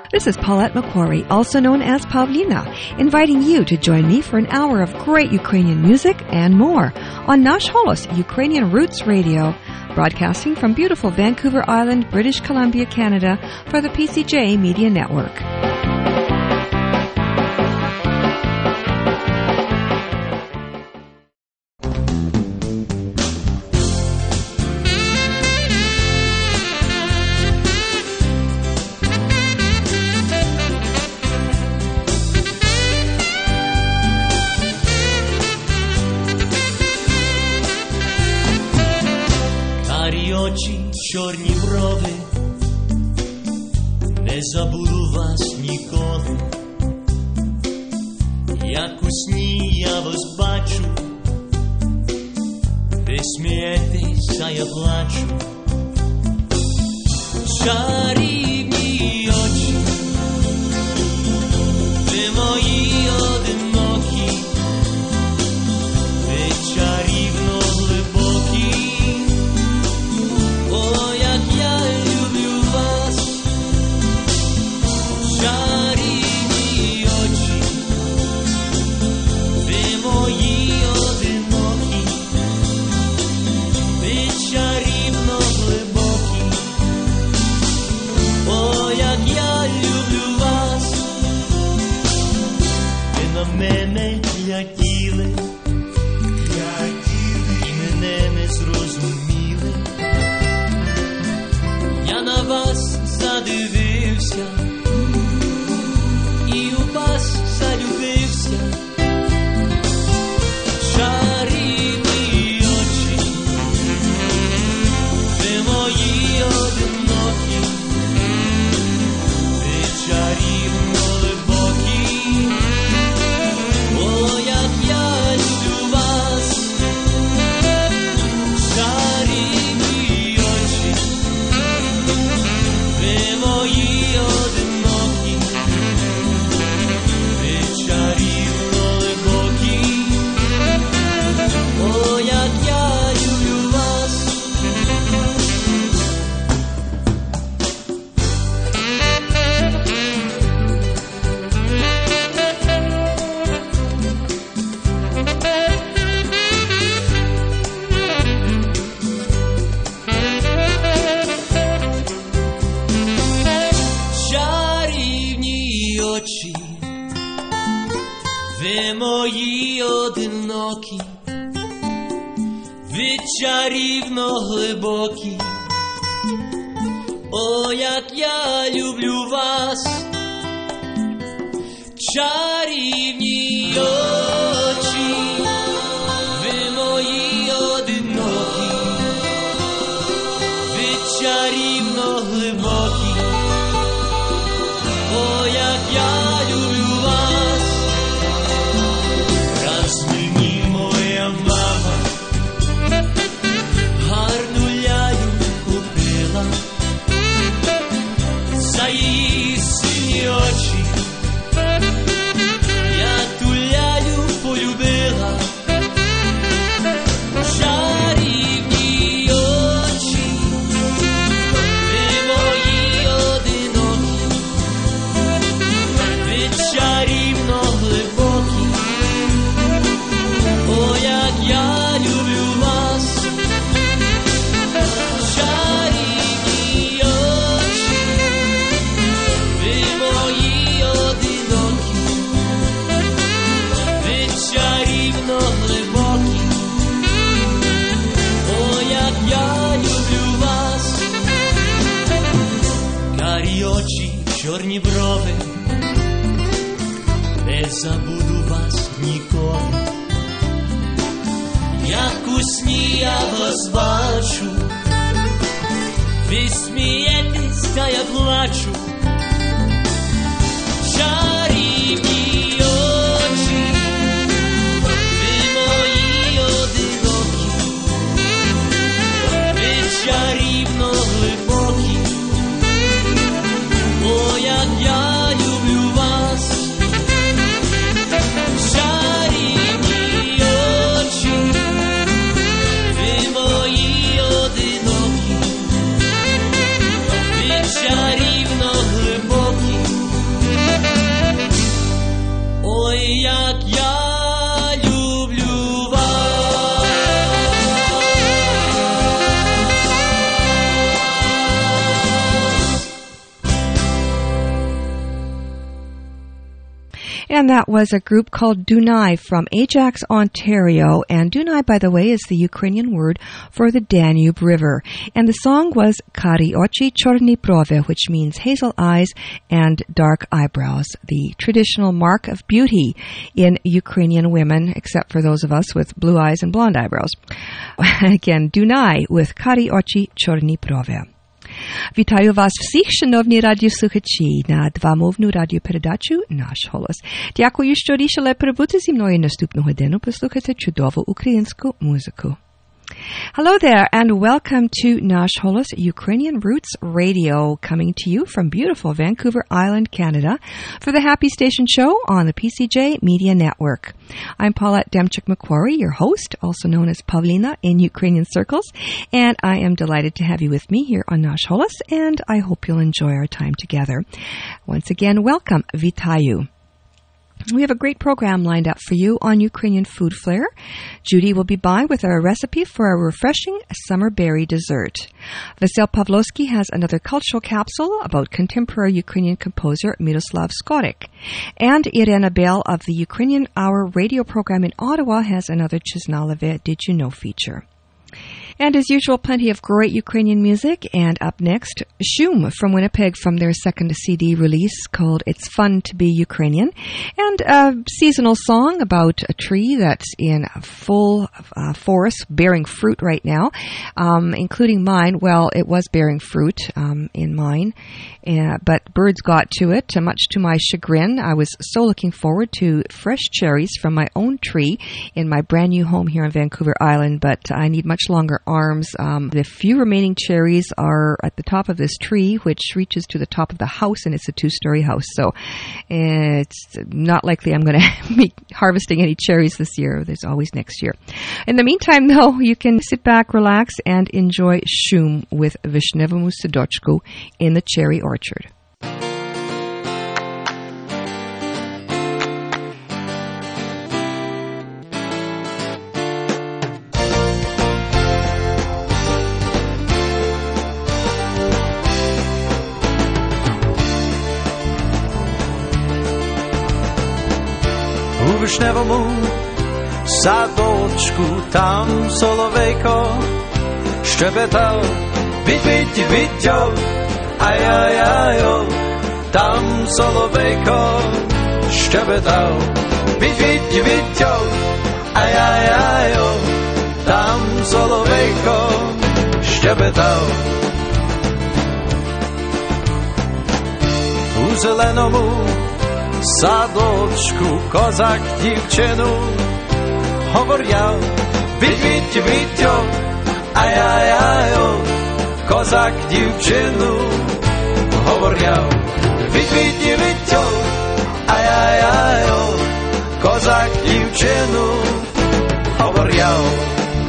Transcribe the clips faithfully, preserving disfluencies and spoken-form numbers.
This is Paulette McQuarrie, also known as Pavlina, inviting you to join me for an hour of great Ukrainian music and more on Nash Holos Ukrainian Roots Radio, broadcasting from beautiful Vancouver Island, British Columbia, Canada, for the P C J Media Network. Чорні брови, не забуду вас ніколи, як у сні я вас бачу, ви смієтесь, а я плачу. Чарівні очі, ви мої одинокі, ви чарівно глибокі. О, як я люблю вас, чарівні очі, ви мої одинокі, ви чарівно глибокі. О, як я люблю вас, ви на мене гляділи, і мене не зрозуміли. Я на вас задивився і у вас залюбився. Чарівні очі, ви мої одинокі, ви чарівно глибокі. О, як я люблю вас, чарівні очі, ви мої одинокі, ви чарівно глибокі. О, як я люблю вас. Чарівні очі, ви мої одинокі, ви чарівно глибокі. О, як я люблю вас, чарівні очі, ви мої одинокі, ви чарівно глибокі. О, як я люблю вас. Раз мені моя мама гарну лялю купила, за її сині очі я ту лялю полюбила. Чарівні очі, ви мої одинокі, ви чарівно глибокі. О, як я люблю вас, чарівні очі, ви мої одинокі, ви чарівно глибокі. О, як я люблю вас. Карі очі, чорні брови, не забуду вас ніколи, як у сні я вас бачу, ви смієтесь, та я плачу. Чарівні очі, ви мої одинокі, ви чарівно глибокі. О, як я люблю вас, чарівні очі, ви мої одинокі, ви чарівно And that was a group called Dunai from Ajax, Ontario. And Dunai, by the way, is the Ukrainian word for the Danube River. And the song was Kari ochi chorny brove, which means hazel eyes and dark eyebrows, the traditional mark of beauty in Ukrainian women, except for those of us with blue eyes and blonde eyebrows. Again, Dunai with Kari ochi chorny brove. Вітаю вас всіх, шановні радіослухачі, на двомовну радіопередачу «Наш голос». Дякую, що рішили прибути зі мною наступну годину послухати чудову українську музику. Hello there, and welcome to Nash Holos Ukrainian Roots Radio, coming to you from beautiful Vancouver Island, Canada, for the Happy Station Show on the P C J Media Network. I'm Paulette Demchuk-Macquarie, your host, also known as Pavlina in Ukrainian circles, and I am delighted to have you with me here on Nash Holos, and I hope you'll enjoy our time together. Once again, welcome, Vitayu. We have a great program lined up for you on Ukrainian Food Flair. Judy will be by with a recipe for a refreshing summer berry dessert. Vasyl Pavlovsky has another cultural capsule about contemporary Ukrainian composer Miroslav Skorik. And Irena Bell of the Ukrainian Hour radio program in Ottawa has another Chiznalove Did You Know feature. And as usual, plenty of great Ukrainian music. And up next, Shum from Winnipeg from their second C D release called It's Fun to Be Ukrainian. And a seasonal song about a tree that's in full uh, forest, bearing fruit right now, um, including mine. Well, it was bearing fruit um, in mine, uh, but birds got to it, uh, much to my chagrin. I was so looking forward to fresh cherries from my own tree in my brand new home here on Vancouver Island, but I need much longer arms. Um, the few remaining cherries are at the top of this tree, which reaches to the top of the house, and it's a two-story house. So it's not likely I'm going to be harvesting any cherries this year. There's always next year. In the meantime, though, you can sit back, relax, and enjoy Shum with Vishnevому Sadochku in the cherry orchard. У вишневому садочку там соловейко щебетав, відь-відь, відьо, ай-ай-ай-о, там соловейко щебетав, відь-відь, відьо, ай-ай-ай-о, там соловейко щебетав. У зеленому садочку козак дівчину говоряв, відь-відь, відьо, ай-ай-ай-о, козак дівчину говоряв, відь-відь, відьо, ай-ай-ай-о, козак дівчину говоряв.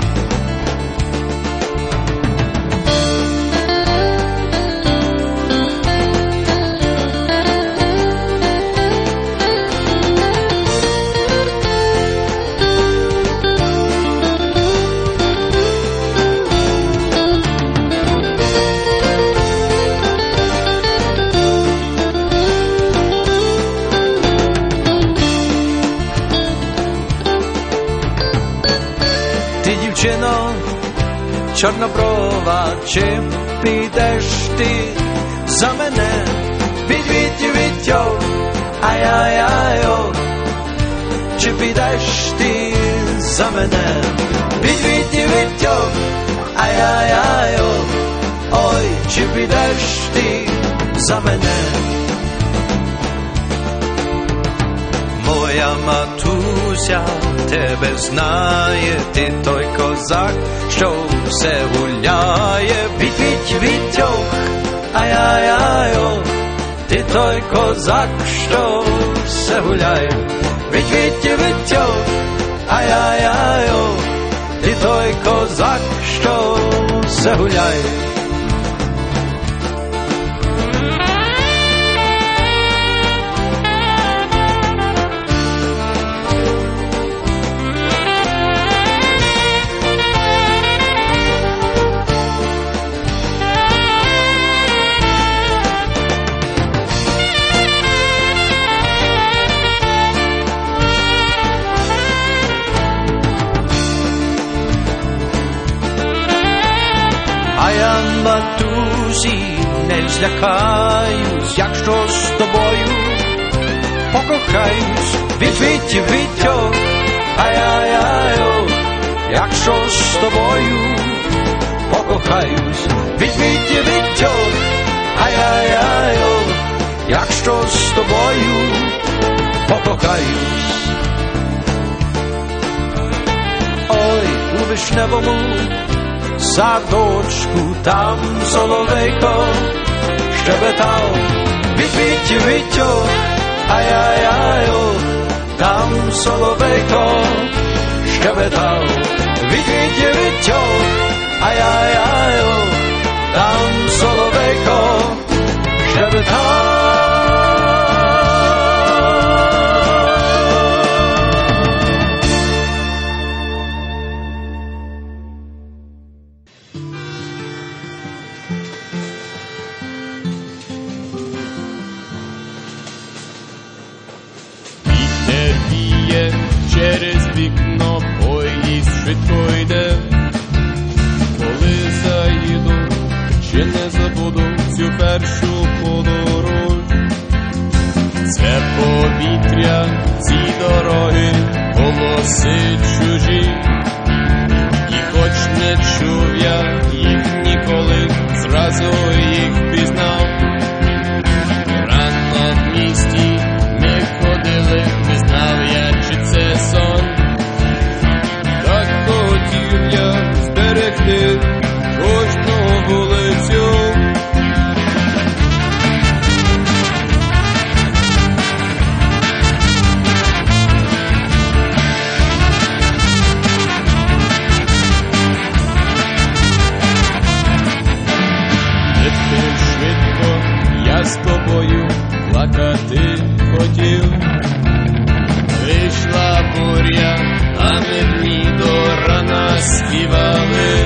Дівчино, чорноброва, чи підеш ти за мене? Відь-відь, відьо, ай-ай-ай-о, чи підеш ти за мене? Відь-відь, відьо, ай-ай-ай-о, ой, чи підеш ти за мене? Моя матуся тебе знає, ти той козак, що все гуляє. Відь-відь, відьо, ай-ай-ай-о, ти той козак, що все гуляє. Відь-відь, відьо, ай-ай-ай-о, ти той козак, що все гуляє. злякаюсь, якщо з тобою покохаюсь. Відвідь, відьо, ай-яй-яй-о, якщо з тобою покохаюсь. Відвідь, відьо, ай-яй-яй-о, якщо з тобою покохаюсь. Ой, у вишневому садочку там соловейко щебетав. Відвідь, відьо, ай-яй-яй-о, там соловейко щебетав. Відвідь, відьо, ай-яй-яй-о, там соловейко щебетав. Через вікно поїзд швидко йде. Коли заїду, ще не забуду цю першу подорож. Це повітря, ці дороги, голоси чужі. І хоч не чув я їх ніколи, зразу їх пізнав. Рано в місті ми ходили, не знав я, чи це сон. Так хотів я зберегти кожну вулицю. Летив швидко, я з тобою плакати хотів. Вийшла буря, а ми в ній до рана співали.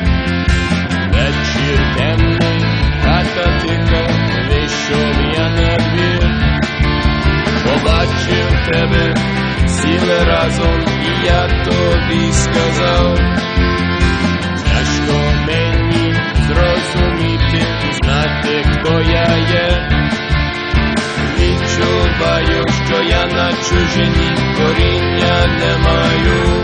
Вечір темний, хата тиха, вийшов я на двір. Побачив тебе, сіли разом, і я тобі сказав. Тяжко мені зрозуміти, знати, хто я є. Відчуваю, що я на чужині, коріння не маю.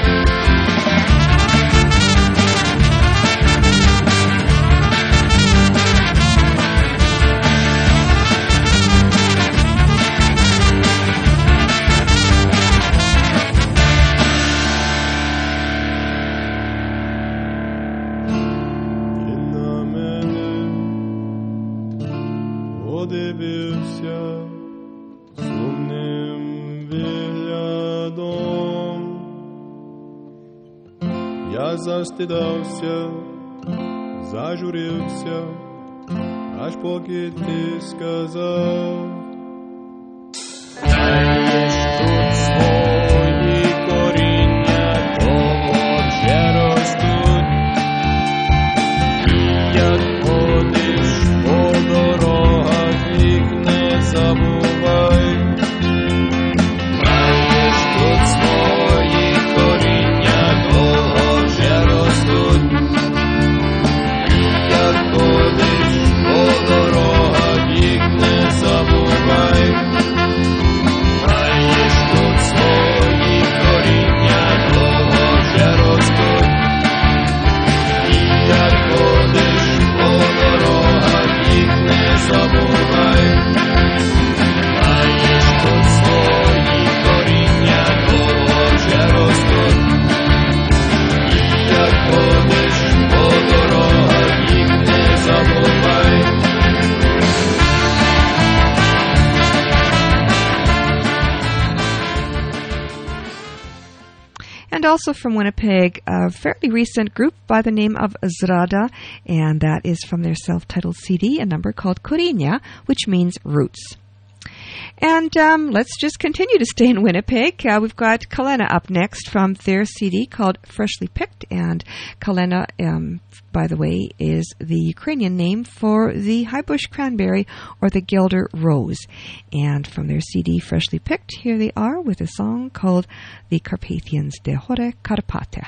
Ти на мене подивився сумним виглядом. Я застидався, зажурився, аж поки ти сказав. Знаєш, тут свої коріння, того вже ростуть. І як ходиш по дорогах, їх не забувай. Знаєш, тут свої коріння, того вже ростуть. І як ходиш по дорогах, їх не забувай. Знаєш, тут свої коріння, того вже ростуть. І як ходиш по дорогах, їх не забувай. Знаєш, тут свої коріння, того вже ростуть. І як ходиш по дорогах, їх не забувай. And also from Winnipeg, a fairly recent group by the name of Zrada, and that is from their self-titled C D, a number called Korinja, which means roots. And um, let's just continue to stay in Winnipeg. Uh, we've got Kalena up next from their C D called Freshly Picked. And Kalena, um, by the way, is the Ukrainian name for the high bush cranberry or the Gelder rose. And from their C D Freshly Picked, here they are with a song called The Carpathians de Hore Karpate.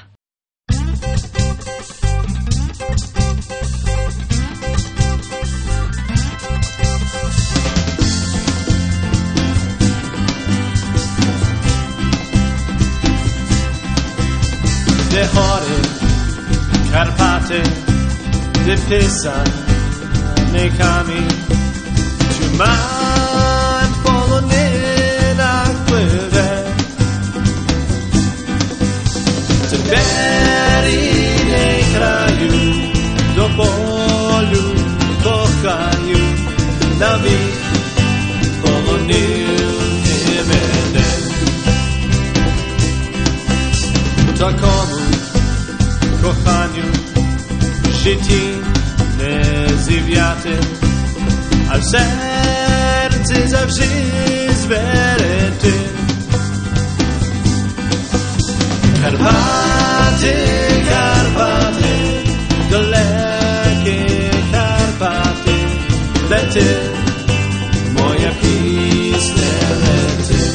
hory, Karpaty, wypisane kami. Trzymam polony na pływie. Teberi nie kraju, do bolu kochaju, na wich polony nie będę. Takomu kochaniu w życiu nie zjawiaty, a w sercu zawsze zwerty. Karpaty, Karpaty, dalekie Karpaty, lety, moja pieśń lety.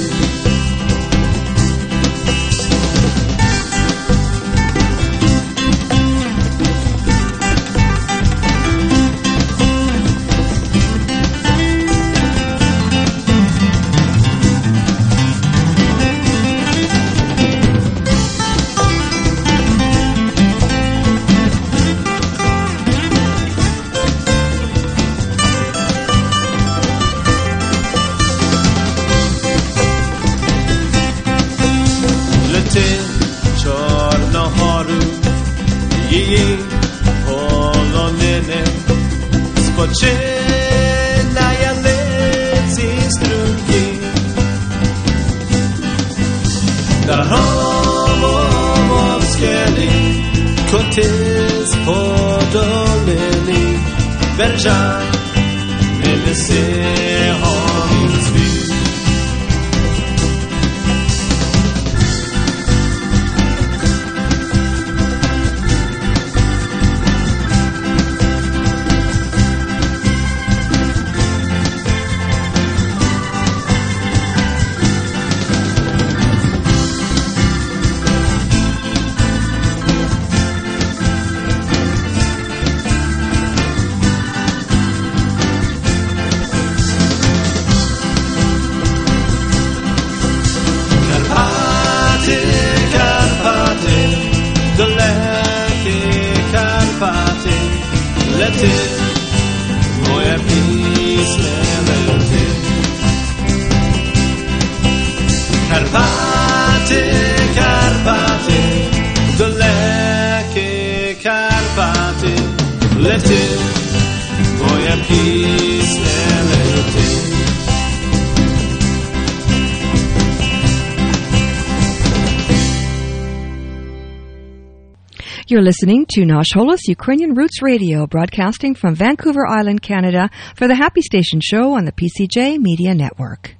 Spoczynają lecą strunki Darhomo wskieli koty z podoliny Berża niebysy homi zwi. Moja pieśń lety. Karpaty, Karpaty, dalekie Karpaty, lety, moja pieśń lety. You're listening to Nosh Holos Ukrainian Roots Radio, broadcasting from Vancouver Island, Canada, for the Happy Station show on the P C J Media Network.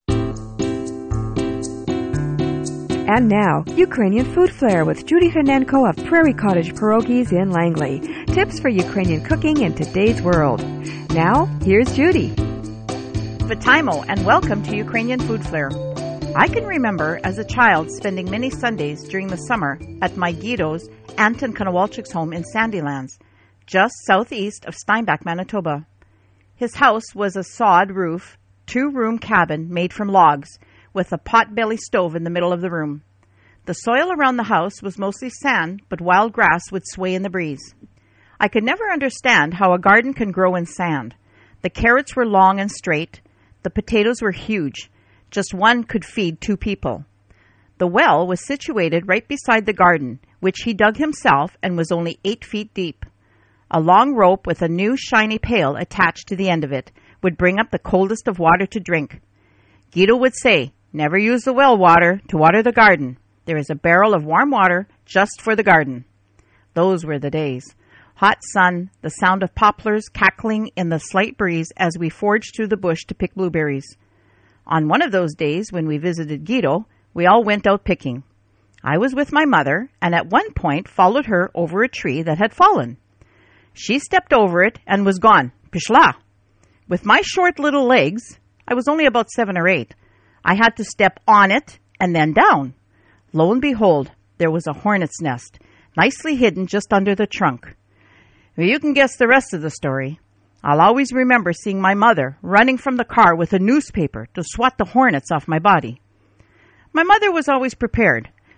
And now, Ukrainian Food Flair with Judy Hanenko of Prairie Cottage Pierogies in Langley. Tips for Ukrainian cooking in today's world. Now, here's Judy. Vitaimo, and welcome to Ukrainian Food Flair. I can remember as a child spending many Sundays during the summer at my Guido's Anton Konowalchuk's home in Sandylands, just southeast of Steinbach, Manitoba. His house was a sod roof, two-room cabin made from logs, with a pot-belly stove in the middle of the room. The soil around the house was mostly sand, but wild grass would sway in the breeze. I could never understand how a garden can grow in sand. The carrots were long and straight. The potatoes were huge. Just one could feed two people. The well was situated right beside the garden, which he dug himself and was only eight feet deep. A long rope with a new shiny pail attached to the end of it would bring up the coldest of water to drink. Guido would say, "Never use the well water to water the garden. There is a barrel of warm water just for the garden." Those were the days. Hot sun, the sound of poplars cackling in the slight breeze as we forged through the bush to pick blueberries. On one of those days when we visited Guido, we all went out picking. I was with my mother, and at one point followed her over a tree that had fallen. She stepped over it and was gone. Pishla! With my short little legs, I was only about seven or eight, I had to step on it and then down. Lo and behold, there was a hornet's nest, nicely hidden just under the trunk. Well, you can guess the rest of the story. I'll always remember seeing my mother running from the car with a newspaper to swat the hornets off my body. My mother was always prepared.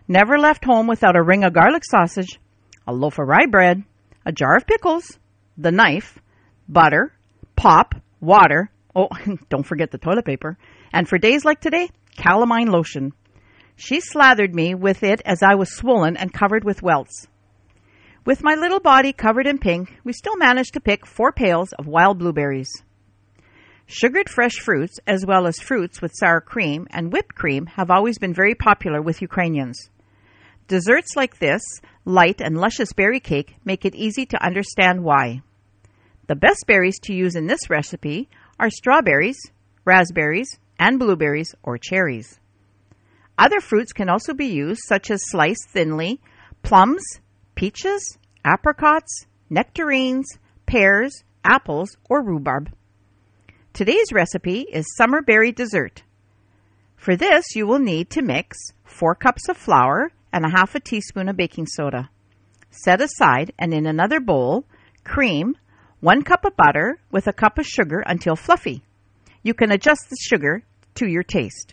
Never left home without a ring of garlic sausage, a loaf of rye bread, a jar of pickles, the knife, butter, pop, water, oh, don't forget the toilet paper, and for days like today, calamine lotion. She slathered me with it as I was swollen and covered with welts. With my little body covered in pink, we still managed to pick four pails of wild blueberries. Sugared fresh fruits, as well as fruits with sour cream and whipped cream, have always been very popular with Ukrainians. Desserts like this, light and luscious berry cake, make it easy to understand why. The best berries to use in this recipe are strawberries, raspberries, and blueberries or cherries. Other fruits can also be used, such as sliced thinly, plums, peaches, apricots, nectarines, pears, apples, or rhubarb. Today's recipe is summer berry dessert. For this, you will need to mix four cups of flour and a half a teaspoon of baking soda. Set aside, and in another bowl, cream one cup of butter with a cup of sugar until fluffy. You can adjust the sugar to your taste.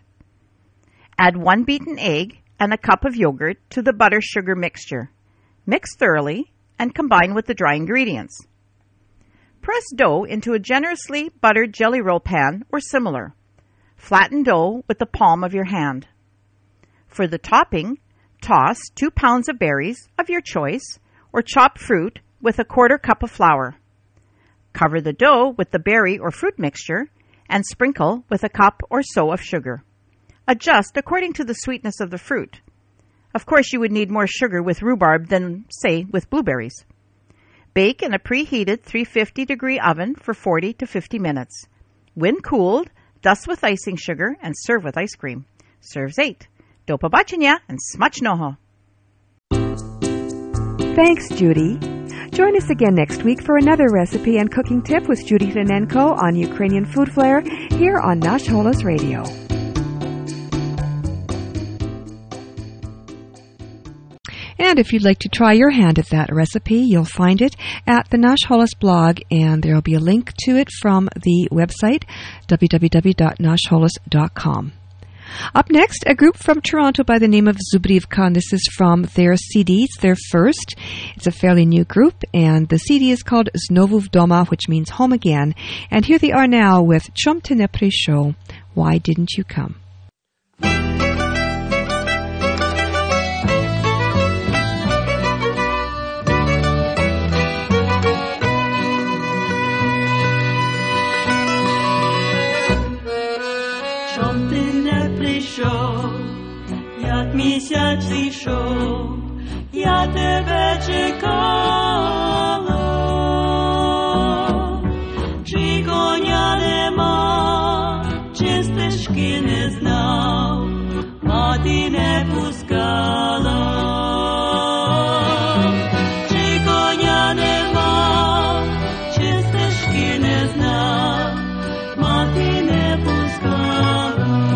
Add one beaten egg and a cup of yogurt to the butter-sugar mixture. Mix thoroughly and combine with the dry ingredients. Press dough into a generously buttered jelly roll pan or similar. Flatten dough with the palm of your hand. For the topping, toss two pounds of berries of your choice or chopped fruit with a quarter cup of flour. Cover the dough with the berry or fruit mixture and sprinkle with a cup or so of sugar. Adjust according to the sweetness of the fruit. Of course, you would need more sugar with rhubarb than, say, with blueberries. Bake in a preheated three hundred fifty degree oven for forty to fifty minutes. When cooled, dust with icing sugar and serve with ice cream. Serves eight. Do pobачення and smacznego. Thanks, Judy. Join us again next week for another recipe and cooking tip with Judy Hlinenko on Ukrainian Food Flair here on Nash Holos Radio. And if you'd like to try your hand at that recipe, you'll find it at the Nash Holos blog, and there'll be a link to it from the website, w w w dot nash holos dot com. Up next, a group from Toronto by the name of Zubrivka, and this is from their C D. It's their first. It's a fairly new group, and the C D is called Znovu Vdoma, which means home again. And here they are now with Chom Ty ne prийшов, Why Didn't You Come? Як місяць зійшов, я тебе чекала. Чи коня нема, чи стежки не знав, мати не пускала. Чи коня нема, чи стежки не знав, мати не пускала.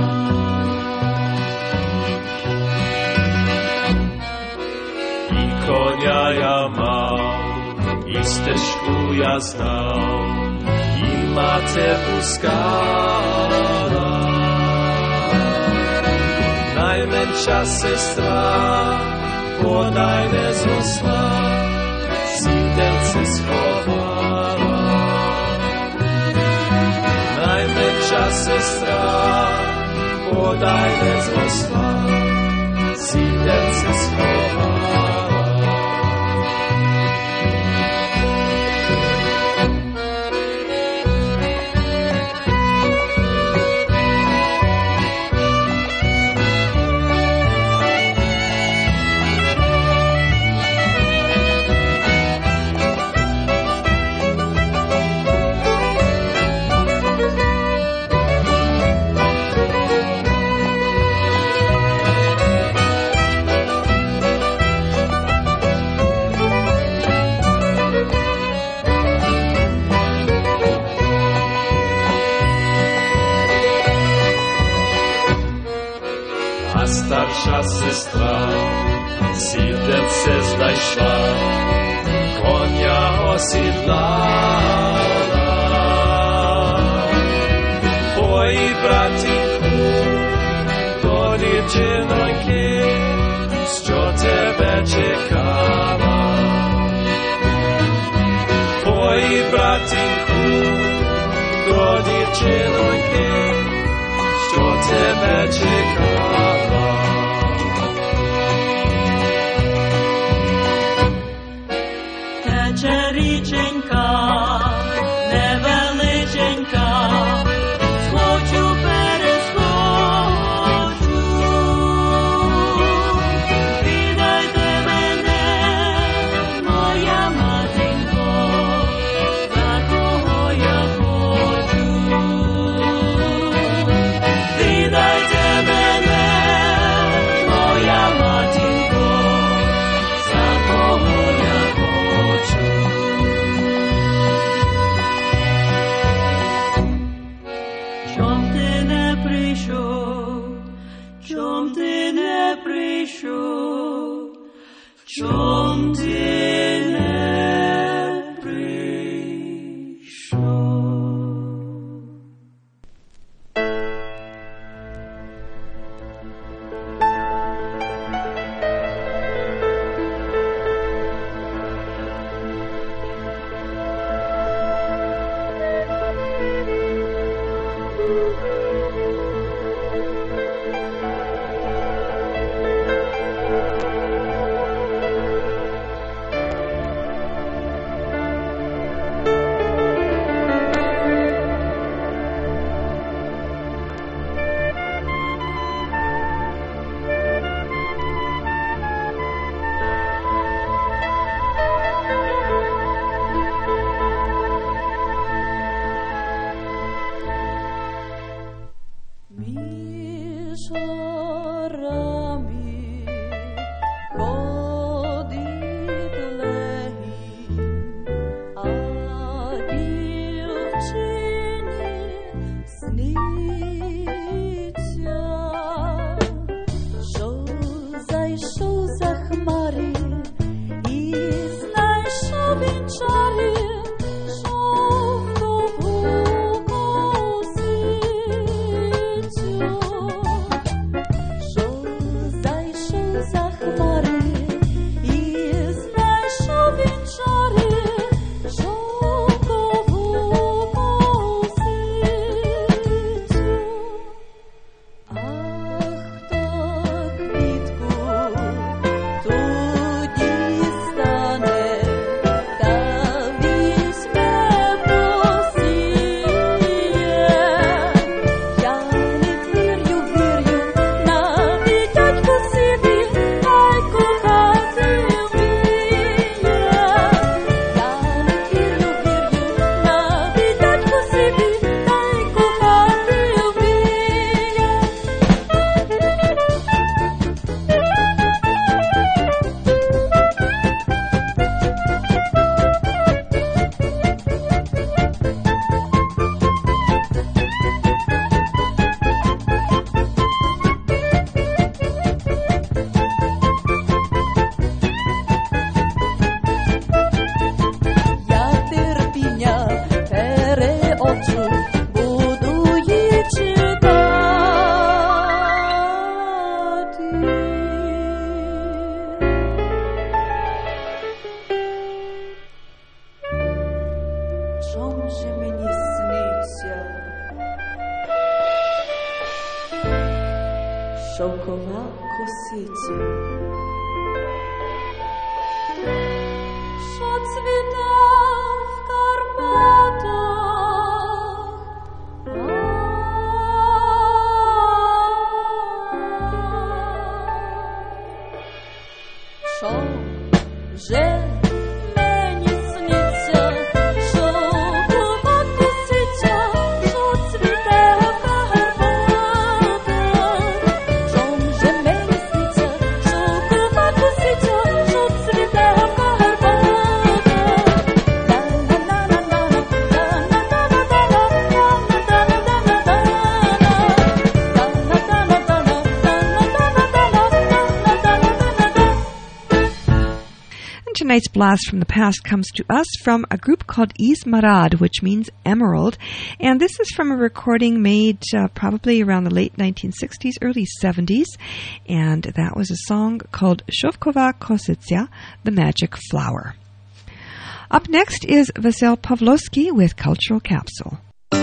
Konia ja mał, i ścieżku ja znał, i matę puskała. Najmędsza sestra, podaj nie zrosła, siedelce schowała. Najmędsza sestra, podaj nie zrosła, siedelce schowała. Starsza sestra siedelce znajszła, konia osiedlała. Twoi bratinku do dziewczynki čo tebe čekáva. Tvoji bratinku do dievčenojky, čo tebe čekáva. Teče ričenka, neveličenka, skoču pereskoču. Vidajte mene, moja matinko, za koho ja hoću. Vidajte mene, moja matinko, za koho ja hoću. Čom ty ne prišao, čom ty ne prišao, čom ty ne prišao. Шовкова косиця, що цвіте в Карпатах, що вже мені сниться, шовкова косиця, що цвіте в Карпатах. Що вже мені сниться, шовкова косиця, що цвіте в Карпатах. tonight's blast from the past comes to us from a group called Izmarad, which means emerald. And this is from a recording made uh, probably around the late nineteen sixties, early seventies. And that was a song called Shovkova Kositsia, the Magic Flower. Up next is Vasyl Pavlovsky with Cultural Capsule.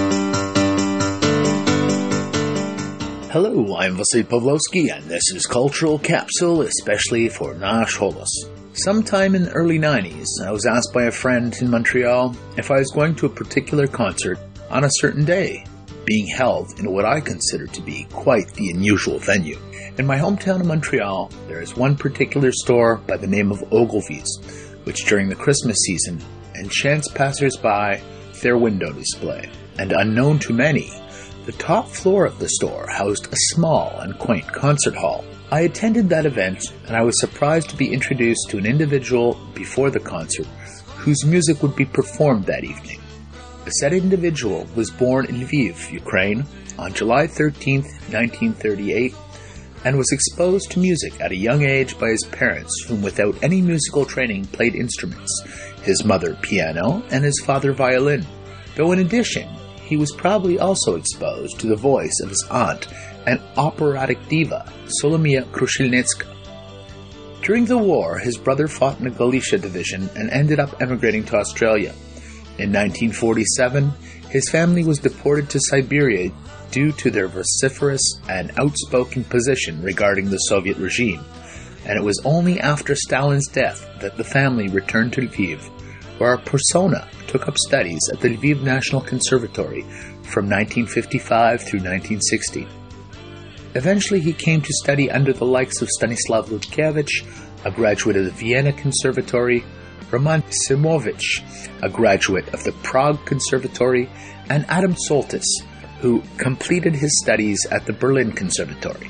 Hello, I'm Vasyl Pavlovsky, and this is Cultural Capsule, especially for Nash Holos. Sometime in the early nineties, I was asked by a friend in Montreal if I was going to a particular concert on a certain day, being held in what I consider to be quite the unusual venue. In my hometown of Montreal, there is one particular store by the name of Ogilvy's, which during the Christmas season enchants passers-by with their window display. And unknown to many, the top floor of the store housed a small and quaint concert hall. I attended that event, and I was surprised to be introduced to an individual before the concert whose music would be performed that evening. The said individual was born in Lviv, Ukraine, on July thirteenth, nineteen thirty-eight, and was exposed to music at a young age by his parents, whom without any musical training played instruments, his mother piano and his father violin, though in addition, he was probably also exposed to the voice of his aunt, an operatic diva, Solomia Krushilnitska. During the war, his brother fought in the Galicia division and ended up emigrating to Australia. In nineteen forty-seven, his family was deported to Siberia due to their vociferous and outspoken position regarding the Soviet regime, and it was only after Stalin's death that the family returned to Lviv, where our persona took up studies at the Lviv National Conservatory from nineteen fifty-five through nineteen sixty. Eventually he came to study under the likes of Stanislav Lutkiewicz, a graduate of the Vienna Conservatory, Roman Simovich, a graduate of the Prague Conservatory, and Adam Soltis, who completed his studies at the Berlin Conservatory.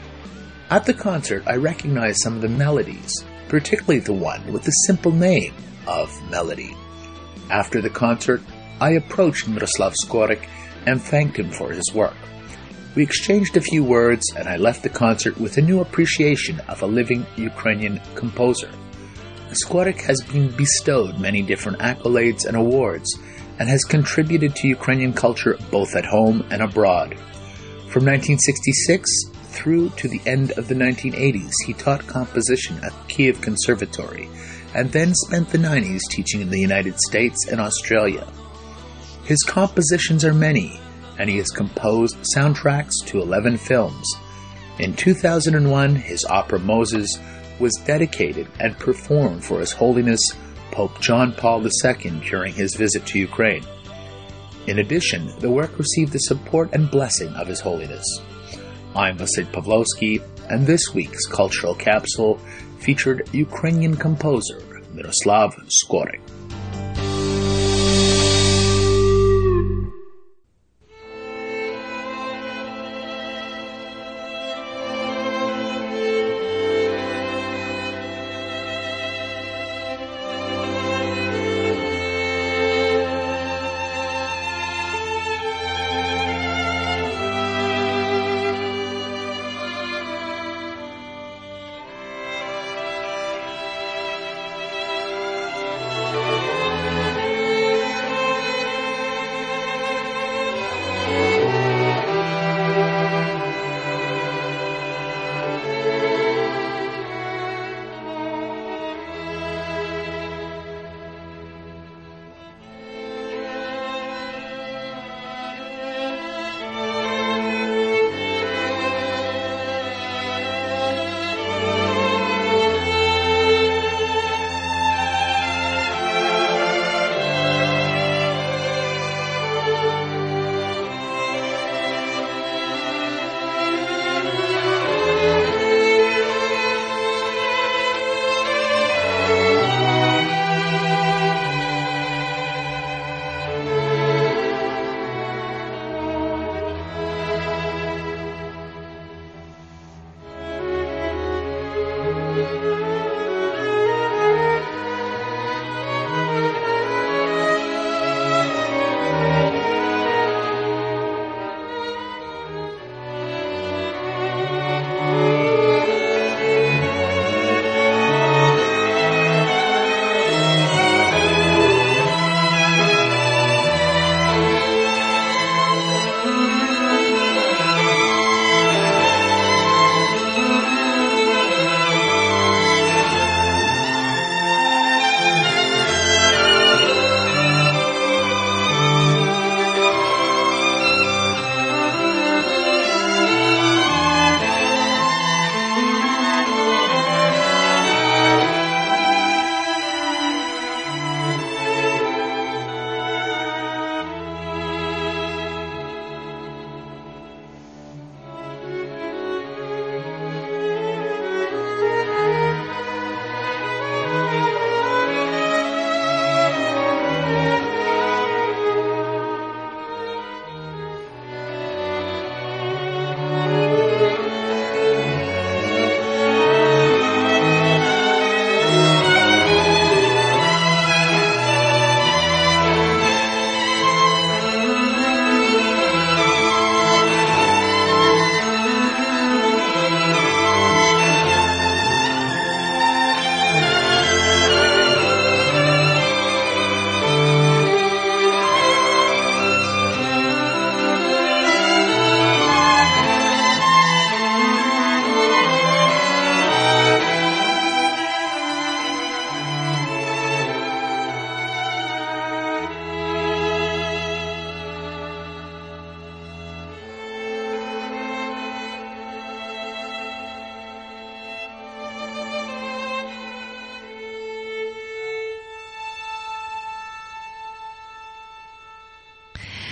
At the concert, I recognized some of the melodies, particularly the one with the simple name of Melody. After the concert, I approached Miroslav Skorik and thanked him for his work. We exchanged a few words, and I left the concert with a new appreciation of a living Ukrainian composer. Skorik has been bestowed many different accolades and awards, and has contributed to Ukrainian culture both at home and abroad. From nineteen sixty-six through to the end of the nineteen eighties, he taught composition at the Kiev Conservatory, and then spent the nineties teaching in the United States and Australia. His compositions are many, and he has composed soundtracks to eleven films. In two thousand one, his opera Moses was dedicated and performed for His Holiness Pope John Paul the Second during his visit to Ukraine. In addition, the work received the support and blessing of His Holiness. I'm Vasyl Pavlovsky, and this week's Cultural Capsule featured Ukrainian composer Miroslav Skorik. Thank you.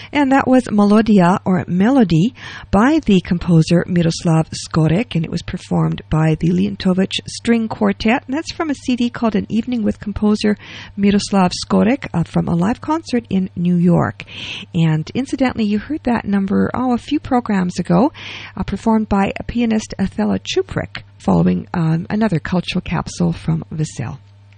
And that was Melodia, or Melody, by the composer Miroslav Skorek, and it was performed by the Lientovich String Quartet. And that's from a C D called An Evening with Composer Miroslav Skorek uh, from a live concert in New York. And incidentally, you heard that number, oh, a few programs ago, uh, performed by a pianist Athela Chuprik, following um, another cultural capsule from Vasil.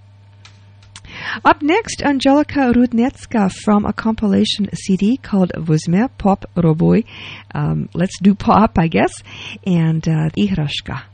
Up next, Angelika Rudnetska from a compilation C D called Возьме Pop Roboy. Um, let's do pop, I guess, and uh, Ihrashka.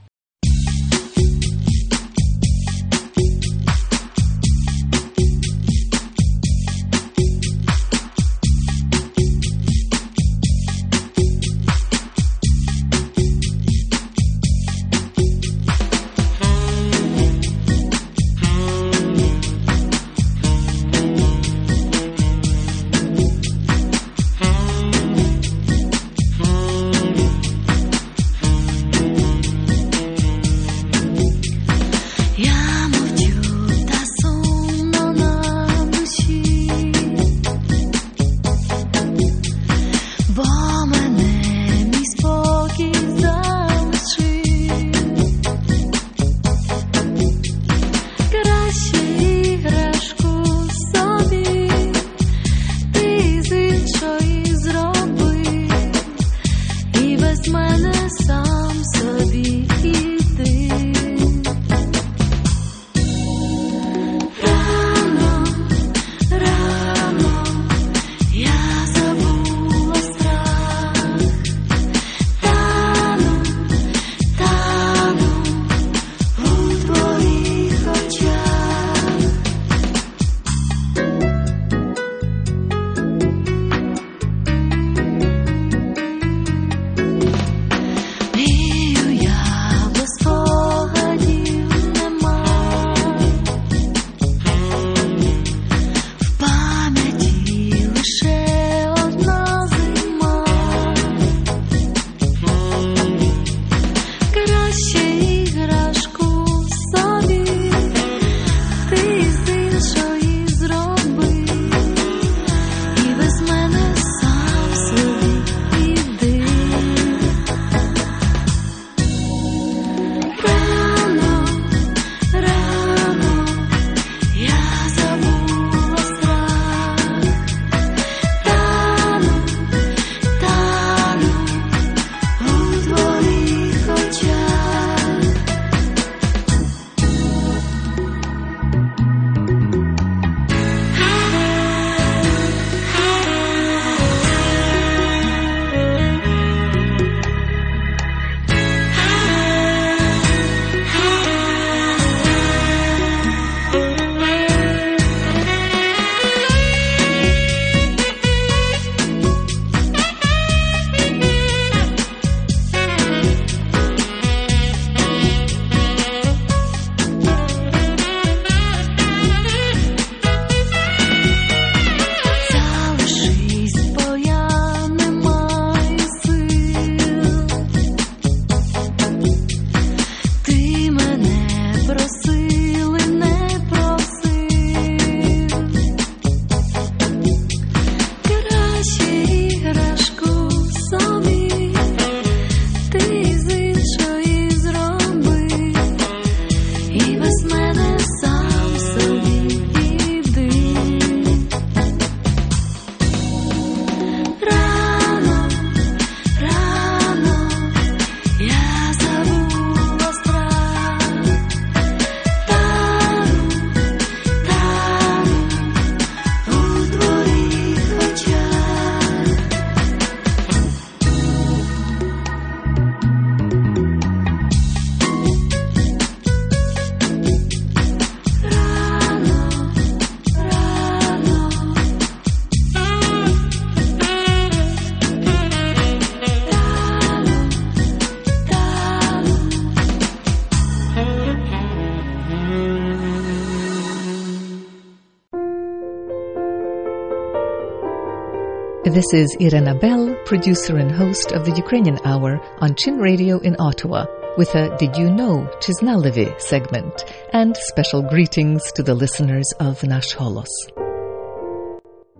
This is Irena Bell, producer and host of the Ukrainian Hour on Chin Radio in Ottawa, with a Did You Know Chiznalivi segment, and special greetings to the listeners of Nash Holos.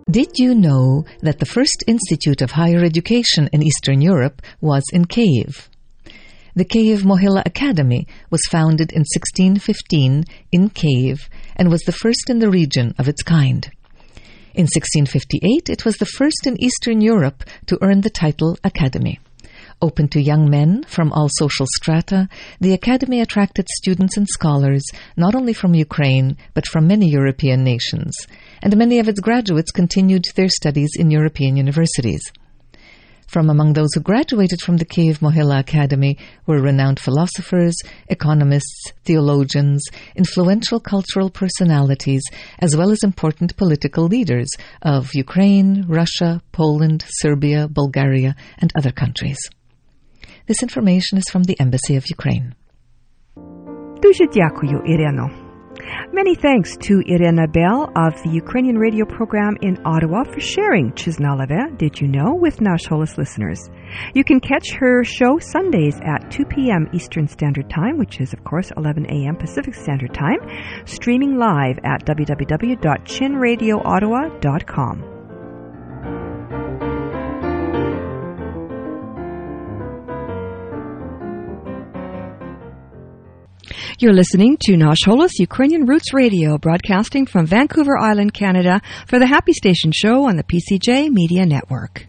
Did you know that the first institute of higher education in Eastern Europe was in Kyiv? The Kyiv Mohyla Academy was founded in sixteen fifteen in Kyiv and was the first in the region of its kind. In sixteen fifty-eight, it was the first in Eastern Europe to earn the title Academy. Open to young men from all social strata, the Academy attracted students and scholars not only from Ukraine but from many European nations, and many of its graduates continued their studies in European universities. From among those who graduated from the Kyiv Mohyla Academy were renowned philosophers, economists, theologians, influential cultural personalities, as well as important political leaders of Ukraine, Russia, Poland, Serbia, Bulgaria, and other countries. This information is from the Embassy of Ukraine. Дуже дякую, Ireno. Many thanks to Irena Bell of the Ukrainian radio program in Ottawa for sharing Chiznaleve, Did You Know, with Nash Holos listeners. You can catch her show Sundays at two p.m. Eastern Standard Time, which is, of course, eleven a.m. Pacific Standard Time, streaming live at w w w dot chin radio ottawa dot com. You're listening to Nash Holos Ukrainian Roots Radio, broadcasting from Vancouver Island, Canada, for the Happy Station Show on the P C J Media Network.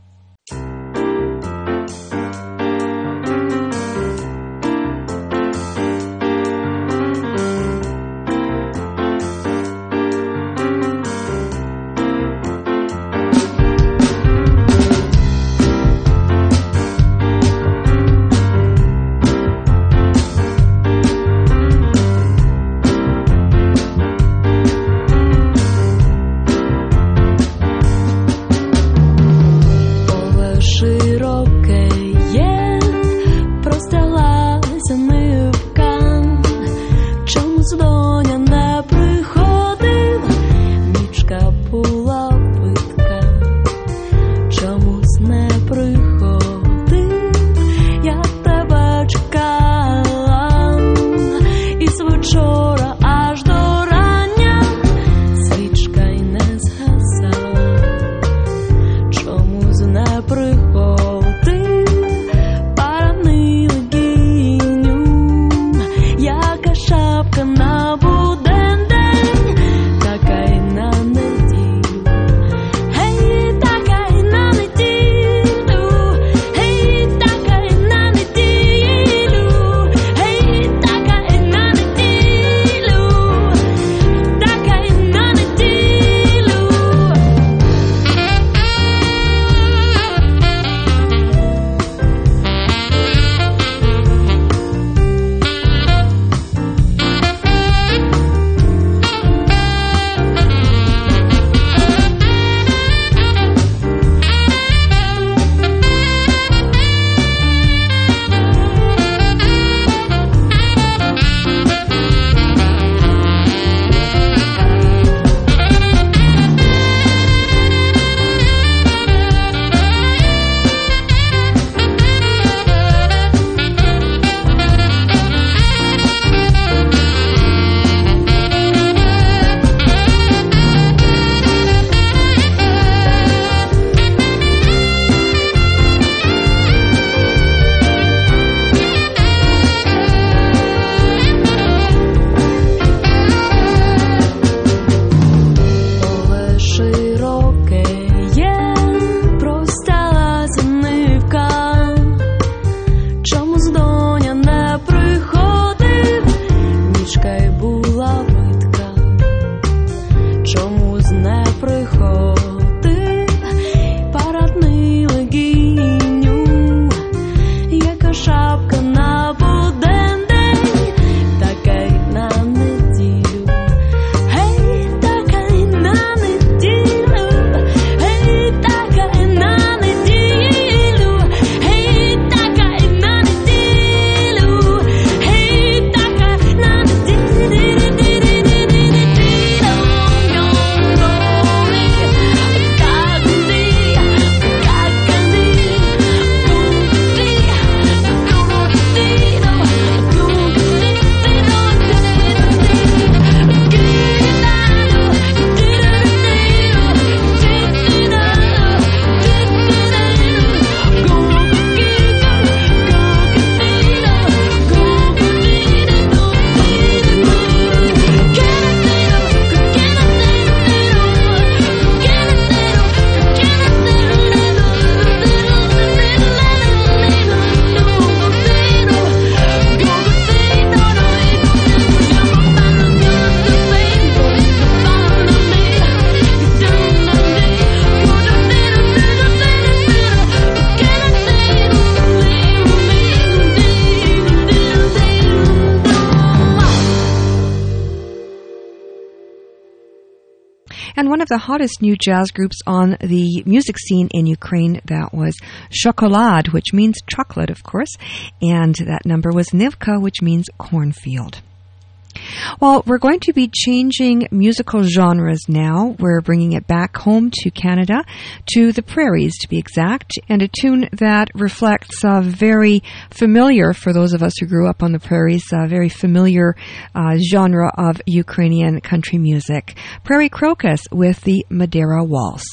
And one of the hottest new jazz groups on the music scene in Ukraine, that was Shokolad, which means chocolate, of course, and that number was Nivka, which means cornfield. Well, we're going to be changing musical genres now. We're bringing it back home to Canada, to the prairies to be exact, and a tune that reflects uh, very familiar, for those of us who grew up on the prairies, a very familiar uh, genre of Ukrainian country music. Prairie Crocus with the Madeira Waltz.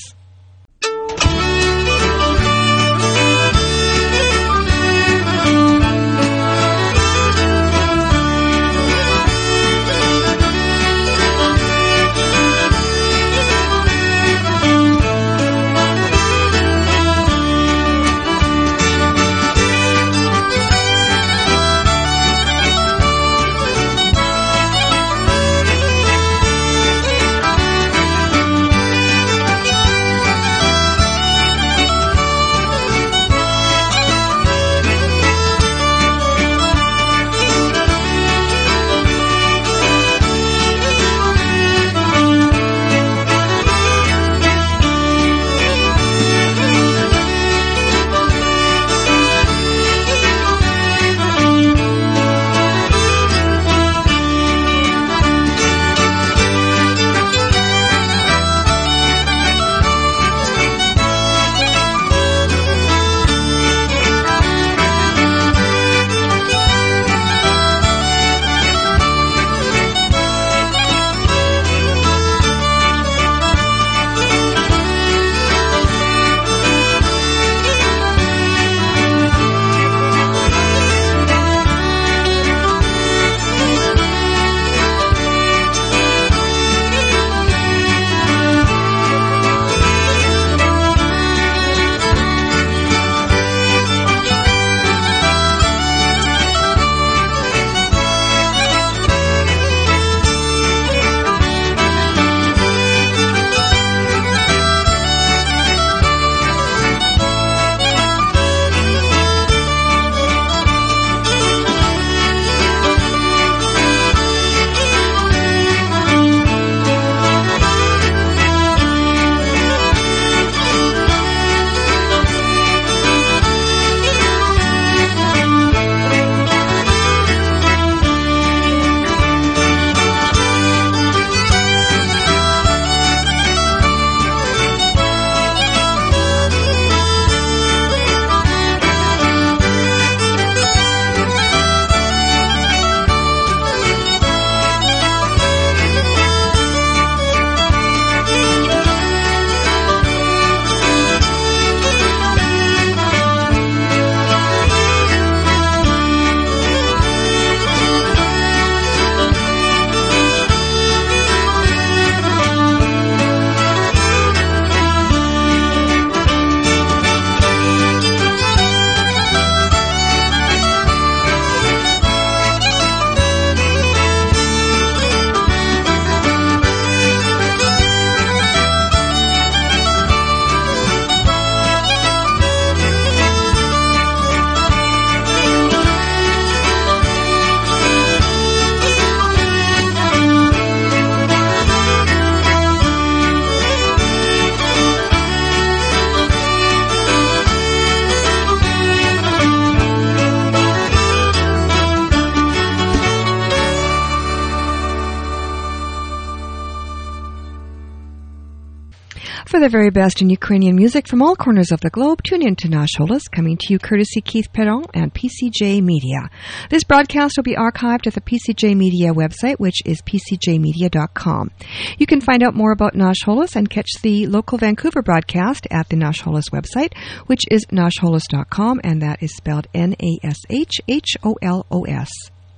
For the very best in Ukrainian music from all corners of the globe, tune in to Nash Holos, coming to you courtesy Keith Perron and P C J Media. This broadcast will be archived at the P C J Media website, which is p c j media dot com. You can find out more about Nash Holos and catch the local Vancouver broadcast at the Nash Holos website, which is nash holos dot com, and that is spelled N A S H H O L O S.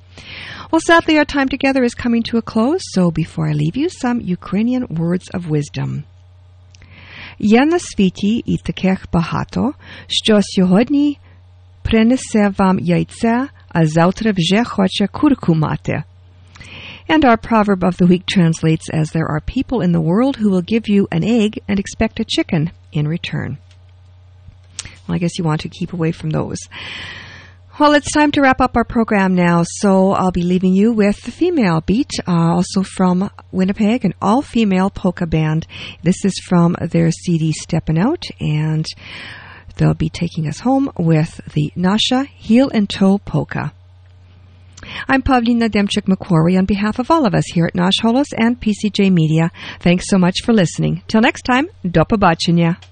Well, sadly, our time together is coming to a close, so before I leave you, some Ukrainian words of wisdom. Я на світі і таких багато, що сьогодні принесе вам яйця, а завтра вже хоче курку мати. And our proverb of the week translates as, there are people in the world who will give you an egg and expect a chicken in return. Well, I guess you want to keep away from those. Well, it's time to wrap up our program now, so I'll be leaving you with the Female Beat, uh, also from Winnipeg, an all-female polka band. This is from their C D Steppin' Out, and they'll be taking us home with the Nasha Heel and Toe Polka. I'm Pavlina Demchuk-McQuarrie on behalf of all of us here at Nash Holos and P C J Media. Thanks so much for listening. Till next time, do pobачення.